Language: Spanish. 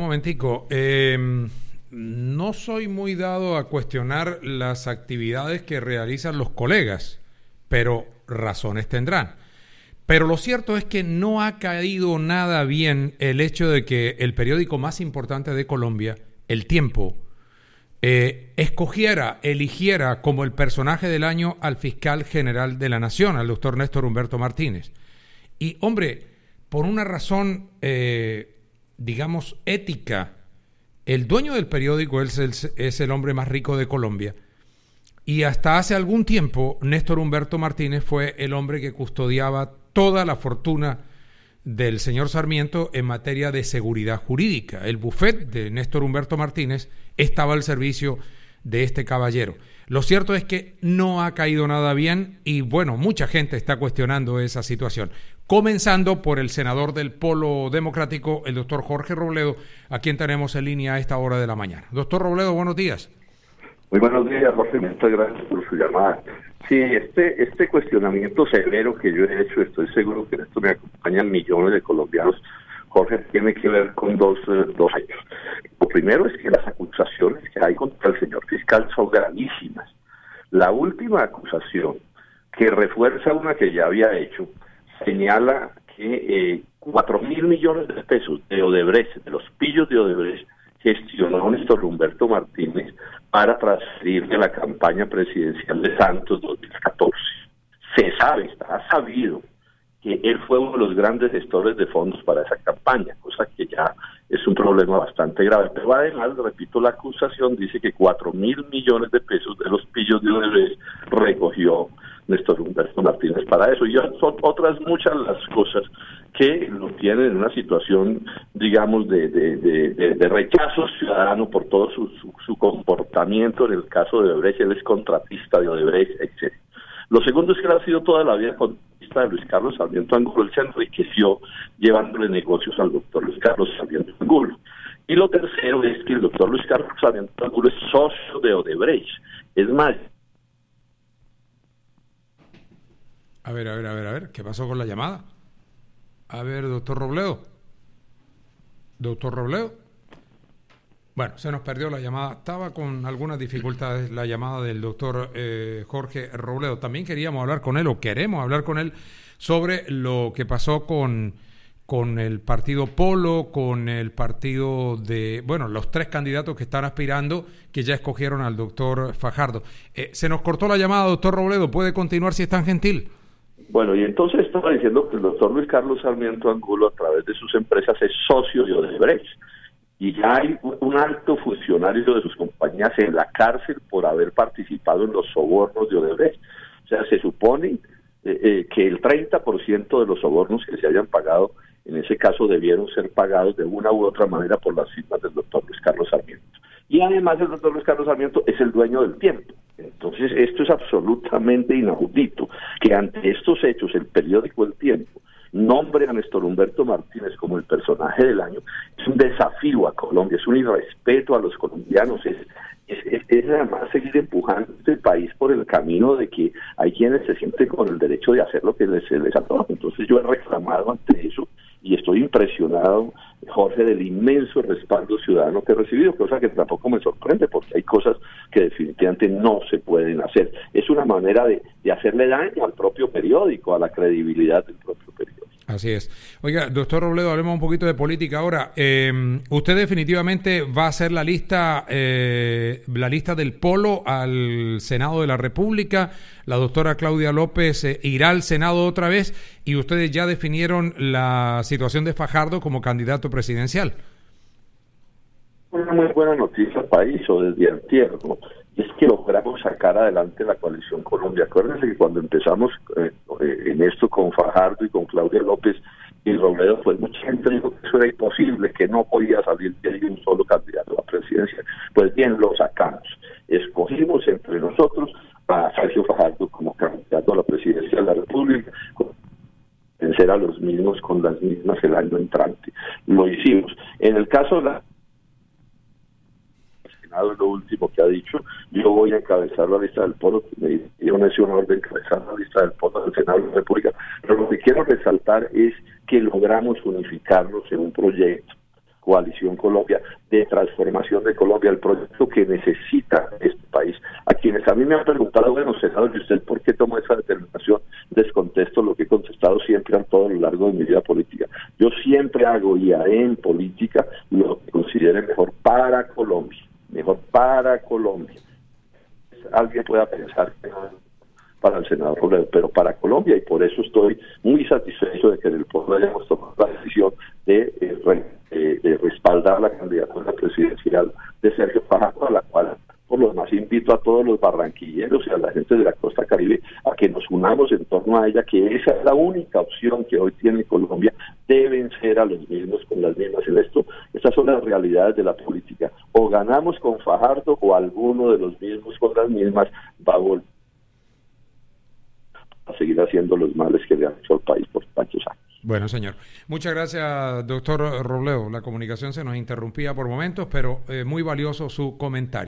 momentico. No soy muy dado a cuestionar las actividades que realizan los colegas, pero razones tendrán. Pero lo cierto es que no ha caído nada bien el hecho de que el periódico más importante de Colombia, El Tiempo, eligiera como el personaje del año al fiscal general de la Nación, al doctor Néstor Humberto Martínez. Y, hombre, por una razón, digamos, ética, el dueño del periódico es el hombre más rico de Colombia. Y hasta hace algún tiempo, Néstor Humberto Martínez fue el hombre que custodiaba toda la fortuna del señor Sarmiento en materia de seguridad jurídica. El bufet de Néstor Humberto Martínez estaba al servicio de este caballero. Lo cierto es que no ha caído nada bien y, bueno, mucha gente está cuestionando esa situación. Comenzando por el senador del Polo Democrático, el doctor Jorge Robledo, a quien tenemos en línea a esta hora de la mañana. Doctor Robledo, buenos días. Muy buenos días, Jorge. Muchas gracias por su llamada. Sí, este cuestionamiento severo que yo he hecho, estoy seguro que en esto me acompañan millones de colombianos, Jorge, tiene que ver con dos hechos. Lo primero es que las acusaciones que hay contra el señor fiscal son gravísimas. La última acusación, que refuerza una que ya había hecho, señala que 4.000 millones de pesos de Odebrecht, de los pillos de Odebrecht, gestionó Néstor Humberto Martínez para transferirle la campaña presidencial de Santos 2014. Se sabe, está sabido, que él fue uno de los grandes gestores de fondos para esa campaña, cosa que ya es un problema bastante grave. Pero además, repito, la acusación dice que 4.000 millones de pesos de los pillos de Odebrecht recogió Néstor Humberto Martínez para eso. Y son otras muchas las cosas que lo tienen en una situación, digamos, de rechazo ciudadano por todo su comportamiento. En el caso de Odebrecht, él es contratista de Odebrecht, etc. Lo segundo es que él ha sido toda la vida contratista de Luis Carlos Sarmiento Angulo. Él se enriqueció llevándole negocios al doctor Luis Carlos Sarmiento Angulo. Y lo tercero es que el doctor Luis Carlos Sarmiento Angulo es socio de Odebrecht. Es más... A ver, ¿qué pasó con la llamada? A ver, doctor Robledo. Doctor Robledo. Bueno, se nos perdió la llamada. Estaba con algunas dificultades la llamada del doctor Jorge Robledo. También queríamos hablar con él, o queremos hablar con él, sobre lo que pasó con el partido Polo, con el partido de... Bueno, los tres candidatos que están aspirando, que ya escogieron al doctor Fajardo. Se nos cortó la llamada, doctor Robledo. ¿Puede continuar si es tan gentil? Bueno, y entonces estaba diciendo que el doctor Luis Carlos Sarmiento Angulo, a través de sus empresas, es socio de Odebrecht. Y ya hay un alto funcionario de sus compañías en la cárcel por haber participado en los sobornos de Odebrecht. O sea, se supone que el 30% de los sobornos que se hayan pagado, en ese caso, debieron ser pagados de una u otra manera por las firmas del doctor Luis Carlos Sarmiento. Y además el doctor Luis Carlos Sarmiento es el dueño del Tiempo. Entonces esto es absolutamente inaudito, que ante estos hechos el periódico El Tiempo nombre a Néstor Humberto Martínez como el personaje del año. Es un desafío a Colombia, es un irrespeto a los colombianos, es además seguir empujando este país por el camino de que hay quienes se sienten con el derecho de hacer lo que les antoja. Entonces yo he reclamado ante eso y estoy impresionado, Jorge, del inmenso respaldo ciudadano que he recibido, cosa que tampoco me sorprende porque hay cosas que definitivamente no se pueden hacer. Es una manera de hacerle daño al propio periódico, a la credibilidad del propio periódico. Así es. Oiga, doctor Robledo, hablemos un poquito de política ahora. Usted definitivamente va a hacer la lista del Polo al Senado de la República. La doctora Claudia López irá al Senado otra vez y ustedes ya definieron la situación de Fajardo como candidato presidencial. Una muy buena noticia al país, o desde antier, ¿no? Es que logramos sacar adelante la coalición Colombia. Acuérdense que cuando empezamos en esto con Fajardo y con Claudia López y Robledo, pues mucha gente dijo que eso era imposible, que no podía salir de ahí un solo candidato a la presidencia. Pues bien, lo sacamos. Escogimos entre nosotros a Sergio Fajardo como candidato a la presidencia de la República, vencer a los mismos con las mismas el año entrante. Lo hicimos. En el caso de la Senado, lo último que ha dicho, yo voy a encabezar la lista del Polo, me dieron ese honor de encabezar la lista del Polo del Senado de la República, pero lo que quiero resaltar es que logramos unificarnos en un proyecto. Coalición Colombia, de transformación de Colombia, el proyecto que necesita este país. A quienes a mí me han preguntado, bueno, senador, ¿y usted por qué tomó esa determinación? Les contesto lo que he contestado siempre a todo lo largo de mi vida política. Yo siempre hago y haré en política lo que considere mejor para Colombia, mejor para Colombia. Alguien pueda pensar que no para el senador Robledo, pero para Colombia, y por eso estoy muy satisfecho de que en el pueblo hayamos tomado la decisión de respaldar la candidatura presidencial de Sergio Fajardo, a la cual por lo demás invito a todos los barranquilleros y a la gente de la costa Caribe a que nos unamos en torno a ella, que esa es la única opción que hoy tiene Colombia. Deben ser a los mismos con las mismas en esto. Estas son las realidades de la política. O ganamos con Fajardo o alguno de los mismos con las mismas va a volver a seguir haciendo los males que le han hecho al país por tantos años. Bueno, señor. Muchas gracias, doctor Robledo. La comunicación se nos interrumpía por momentos, pero muy valioso su comentario.